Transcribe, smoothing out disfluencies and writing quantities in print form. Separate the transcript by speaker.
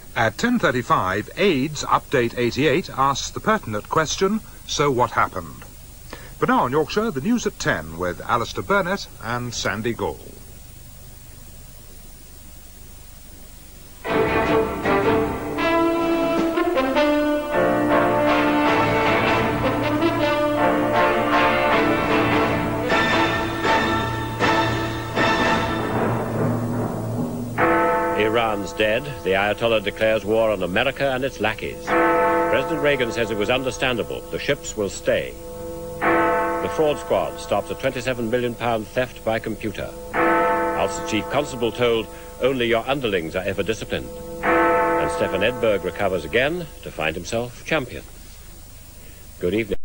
Speaker 1: At 10:35, AIDS Update 88 asks the pertinent question, so what happened? But now in Yorkshire, the news at 10 with Alistair Burnett and Sandy Gall.
Speaker 2: Iran's dead. The Ayatollah declares war on America and its lackeys. President Reagan says it was understandable. The ships will stay. The fraud squad stops a £27 million theft by computer. Ulster Chief Constable told, only your underlings are ever disciplined. And Stefan Edberg recovers again to find himself champion. Good evening.